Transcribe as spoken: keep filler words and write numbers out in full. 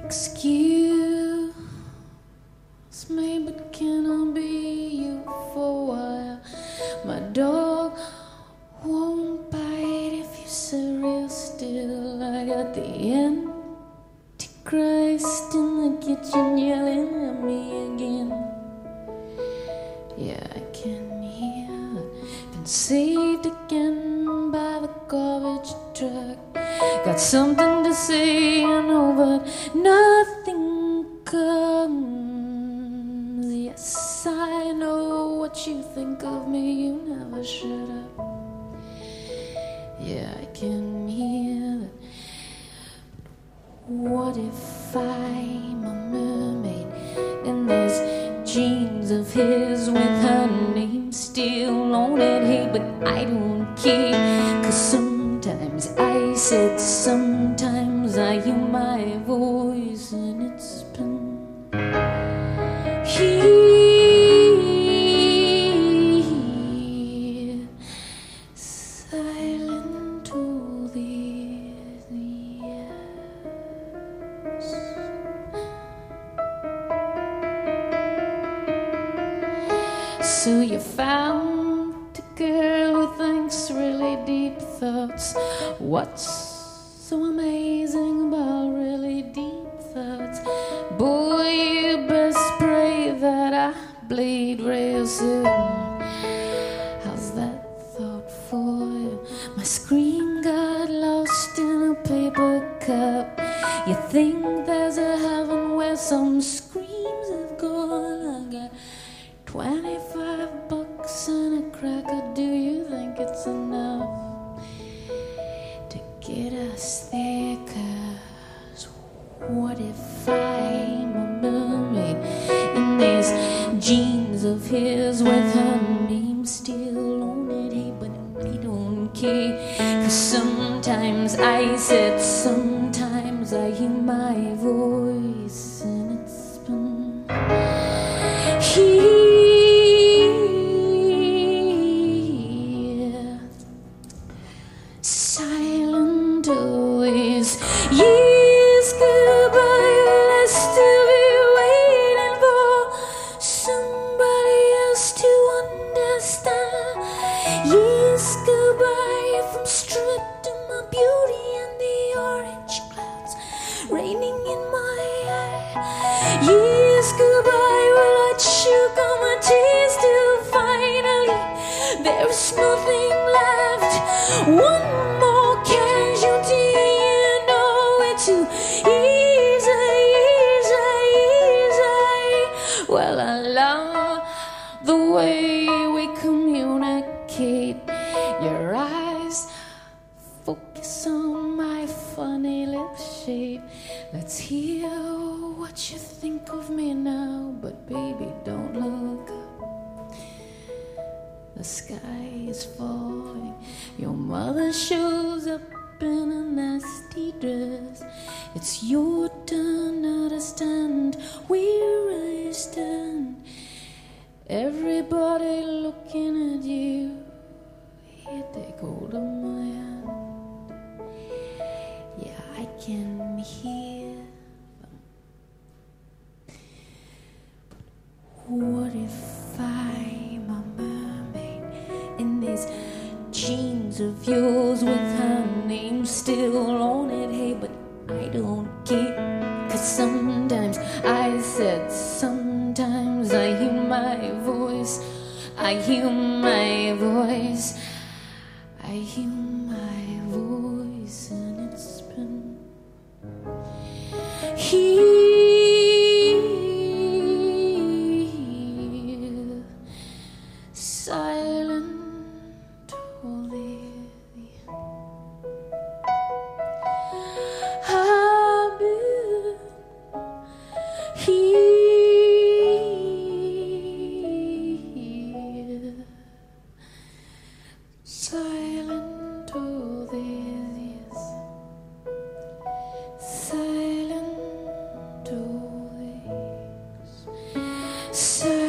excuse me, but can I be you for a while? My dog won't bite if you say real still. I got the Antichrist in the kitchen yelling at me again. Yeah, I can hear it. Been saved again by the garbage truck. Got something to say, I know, but nothing comes. Yes, I know what you think of me, you never shut up. Yeah, I can hear it. What if I'm a mermaid and there's jeans of his with her name still on it? Hey, but I don't care, 'cause sometimes I said, sometimes I hear my voice and it's been here. Silent all these years. So you found a girl who thinks really deep thoughts. What's so amazing about really deep thoughts? Boy, you best pray that I bleed real soon. How's that thought for you? My screen got lost in a paper cup. You think there's a heaven where some screams have gone? I got twenty-five bucks and a cracker. Do you think it's enough to get us there? 'Cause what if I'm a mermaid in these jeans of his with her name still on it? Hey, but I don't care, 'cause sometimes I said, sometimes I hear my voice and it's been here. Silent always years goodbye. Will I still be waiting for somebody else to understand? Years goodbye if I'm stripped of my beauty and the orange clouds raining in my eye. Years goodbye, will I choke on my tears till finally there's nothing left? One more casualty, you know it too easy, easy, easy. Well, I love the way we communicate. Your eyes focus on my funny lip shape. Let's hear what you think of me now, but baby, don't look up. The sky is falling. Your mother shows up in a nasty dress. It's your turn now to stand where I stand. Everybody looking at you. Here, take hold of my hand. Yeah, I can hear them. What if I'm a mermaid in these jeans of yours with her name still on it? Hey, but I don't care, 'cause sometimes I said, sometimes I hear my voice. I hear my voice. I hear my voice and it's been here. Silent all these I've been here. Silent all these years. Silent all these. Silent